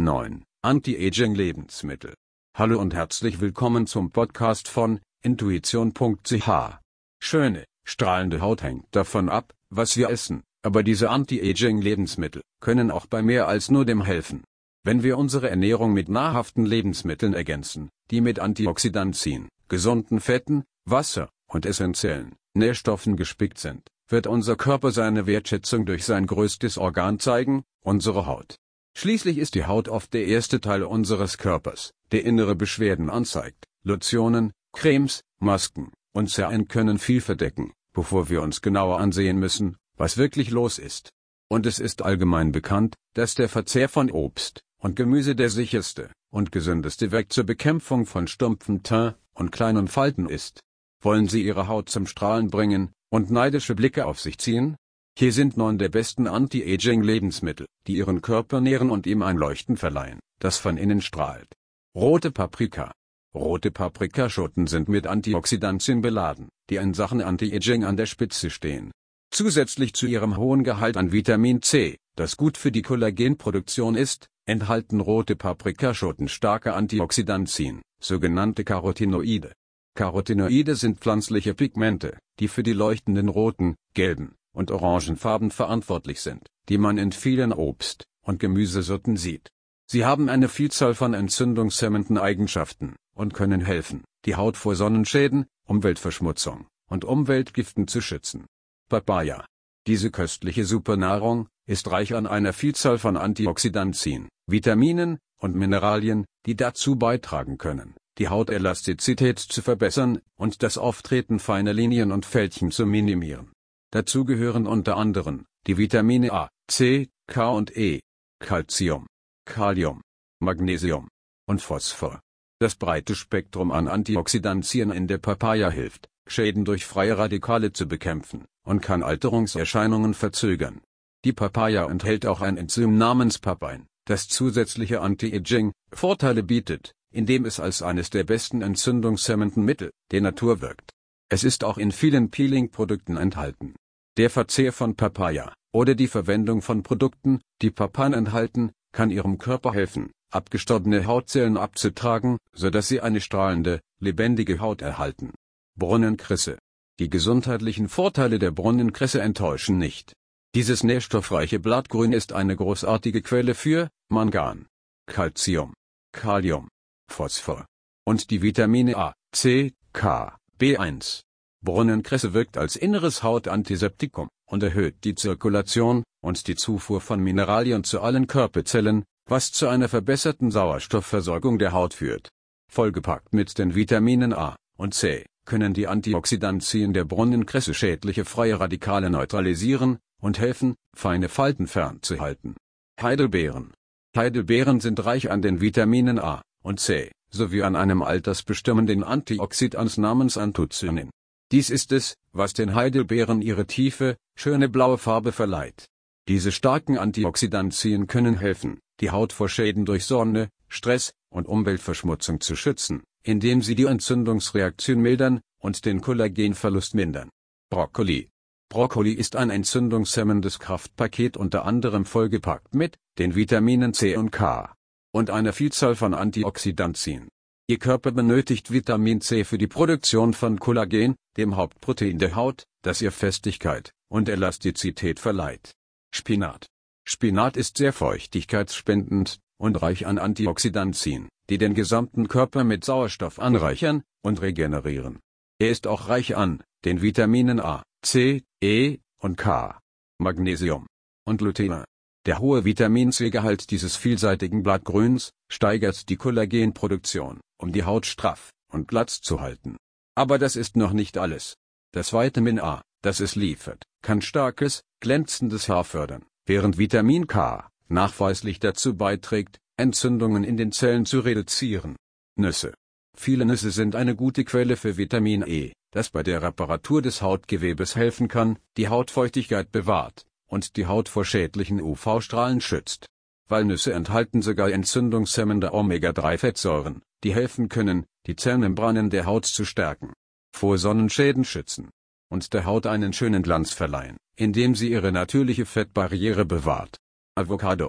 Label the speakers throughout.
Speaker 1: 9. Anti-Aging-Lebensmittel. Hallo und herzlich willkommen zum Podcast von Intuition.ch. Schöne, strahlende Haut hängt davon ab, was wir essen, aber diese Anti-Aging-Lebensmittel können auch bei mehr als nur dem helfen. Wenn wir unsere Ernährung mit nahrhaften Lebensmitteln ergänzen, die mit Antioxidantien, gesunden Fetten, Wasser und essentiellen Nährstoffen gespickt sind, wird unser Körper seine Wertschätzung durch sein größtes Organ zeigen, unsere Haut. Schließlich ist die Haut oft der erste Teil unseres Körpers, der innere Beschwerden anzeigt. Lotionen, Cremes, Masken und Serien können viel verdecken, bevor wir uns genauer ansehen müssen, was wirklich los ist. Und es ist allgemein bekannt, dass der Verzehr von Obst und Gemüse der sicherste und gesündeste Weg zur Bekämpfung von stumpfem Teint und kleinen Falten ist. Wollen Sie Ihre Haut zum Strahlen bringen und neidische Blicke auf sich ziehen? Hier sind 9 der besten Anti-Aging-Lebensmittel, die Ihren Körper nähren und ihm ein Leuchten verleihen, das von innen strahlt. Rote Paprika. Rote Paprikaschoten sind mit Antioxidantien beladen, die in Sachen Anti-Aging an der Spitze stehen. Zusätzlich zu ihrem hohen Gehalt an Vitamin C, das gut für die Kollagenproduktion ist, enthalten rote Paprikaschoten starke Antioxidantien, sogenannte Carotinoide. Carotinoide sind pflanzliche Pigmente, die für die leuchtenden roten, gelben und Orangenfarben verantwortlich sind, die man in vielen Obst- und Gemüsesorten sieht. Sie haben eine Vielzahl von entzündungshemmenden Eigenschaften und können helfen, die Haut vor Sonnenschäden, Umweltverschmutzung und Umweltgiften zu schützen. Papaya. Diese köstliche Supernahrung ist reich an einer Vielzahl von Antioxidantien, Vitaminen und Mineralien, die dazu beitragen können, die Hautelastizität zu verbessern und das Auftreten feiner Linien und Fältchen zu minimieren. Dazu gehören unter anderem die Vitamine A, C, K und E, Calcium, Kalium, Magnesium und Phosphor. Das breite Spektrum an Antioxidantien in der Papaya hilft, Schäden durch freie Radikale zu bekämpfen und kann Alterungserscheinungen verzögern. Die Papaya enthält auch ein Enzym namens Papain, das zusätzliche Anti-Aging-Vorteile bietet, indem es als eines der besten entzündungshemmenden Mittel der Natur wirkt. Es ist auch in vielen Peeling-Produkten enthalten. Der Verzehr von Papaya oder die Verwendung von Produkten, die Papain enthalten, kann Ihrem Körper helfen, abgestorbene Hautzellen abzutragen, sodass Sie eine strahlende, lebendige Haut erhalten. Brunnenkresse. Die gesundheitlichen Vorteile der Brunnenkresse enttäuschen nicht. Dieses nährstoffreiche Blattgrün ist eine großartige Quelle für Mangan, Calcium, Kalium, Phosphor und die Vitamine A, C, K, B1. Brunnenkresse wirkt als inneres Hautantiseptikum und erhöht die Zirkulation und die Zufuhr von Mineralien zu allen Körperzellen, was zu einer verbesserten Sauerstoffversorgung der Haut führt. Vollgepackt mit den Vitaminen A und C können die Antioxidantien der Brunnenkresse schädliche freie Radikale neutralisieren und helfen, feine Falten fernzuhalten. Heidelbeeren. Heidelbeeren sind reich an den Vitaminen A und C, sowie an einem altersbestimmenden Antioxidans namens Anthocyanin. Dies ist es, was den Heidelbeeren ihre tiefe, schöne blaue Farbe verleiht. Diese starken Antioxidantien können helfen, die Haut vor Schäden durch Sonne, Stress und Umweltverschmutzung zu schützen, indem sie die Entzündungsreaktion mildern und den Kollagenverlust mindern. Brokkoli. Brokkoli ist ein entzündungshemmendes Kraftpaket, unter anderem vollgepackt mit den Vitaminen C und K und einer Vielzahl von Antioxidantien. Ihr Körper benötigt Vitamin C für die Produktion von Kollagen, dem Hauptprotein der Haut, das ihr Festigkeit und Elastizität verleiht. Spinat. Spinat ist sehr feuchtigkeitsspendend und reich an Antioxidantien, die den gesamten Körper mit Sauerstoff anreichern und regenerieren. Er ist auch reich an den Vitaminen A, C, E und K, Magnesium und Lutein. Der hohe Vitamin-C-Gehalt dieses vielseitigen Blattgrüns steigert die Kollagenproduktion, um die Haut straff und glatt zu halten. Aber das ist noch nicht alles. Das Vitamin A, das es liefert, kann starkes, glänzendes Haar fördern, während Vitamin K nachweislich dazu beiträgt, Entzündungen in den Zellen zu reduzieren. Nüsse. Viele Nüsse sind eine gute Quelle für Vitamin E, das bei der Reparatur des Hautgewebes helfen kann, die Hautfeuchtigkeit bewahrt und die Haut vor schädlichen UV-Strahlen schützt. Walnüsse enthalten sogar entzündungshemmende Omega-3-Fettsäuren, die helfen können, die Zellmembranen der Haut zu stärken, vor Sonnenschäden schützen und der Haut einen schönen Glanz verleihen, indem sie ihre natürliche Fettbarriere bewahrt. Avocado.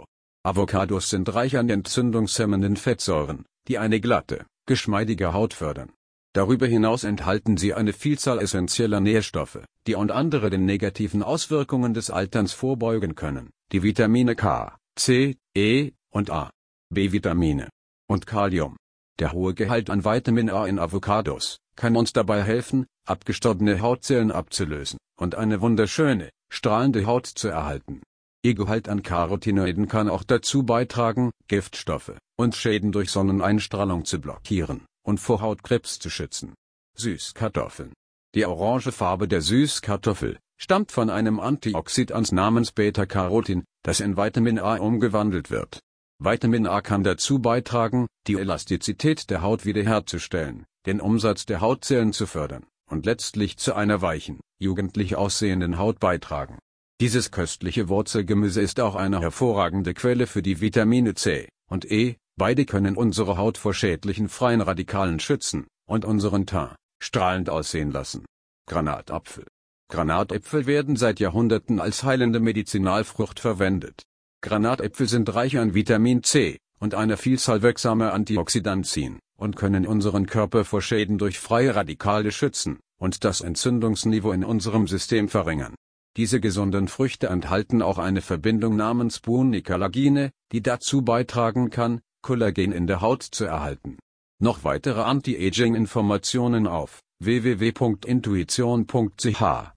Speaker 1: Avocados sind reich an entzündungshemmenden Fettsäuren, die eine glatte, geschmeidige Haut fördern. Darüber hinaus enthalten sie eine Vielzahl essentieller Nährstoffe, die und andere den negativen Auswirkungen des Alterns vorbeugen können, die Vitamine K, C, E und A, B-Vitamine und Kalium. Der hohe Gehalt an Vitamin A in Avocados kann uns dabei helfen, abgestorbene Hautzellen abzulösen und eine wunderschöne, strahlende Haut zu erhalten. Ihr Gehalt an Carotinoiden kann auch dazu beitragen, Giftstoffe und Schäden durch Sonneneinstrahlung zu blockieren und vor Hautkrebs zu schützen. Süßkartoffeln. Die orange Farbe der Süßkartoffel stammt von einem Antioxidans namens Beta-Carotin, das in Vitamin A umgewandelt wird. Vitamin A kann dazu beitragen, die Elastizität der Haut wiederherzustellen, den Umsatz der Hautzellen zu fördern und letztlich zu einer weichen, jugendlich aussehenden Haut beitragen. Dieses köstliche Wurzelgemüse ist auch eine hervorragende Quelle für die Vitamine C und E, beide können unsere Haut vor schädlichen freien Radikalen schützen und unseren Teint strahlend aussehen lassen. Granatapfel. Granatäpfel werden seit Jahrhunderten als heilende Medizinalfrucht verwendet. Granatäpfel sind reich an Vitamin C und einer Vielzahl wirksamer Antioxidantien und können unseren Körper vor Schäden durch freie Radikale schützen und das Entzündungsniveau in unserem System verringern. Diese gesunden Früchte enthalten auch eine Verbindung namens Punicalagine, die dazu beitragen kann, Kollagen in der Haut zu erhalten. Noch weitere Anti-Aging-Informationen auf www.intuition.ch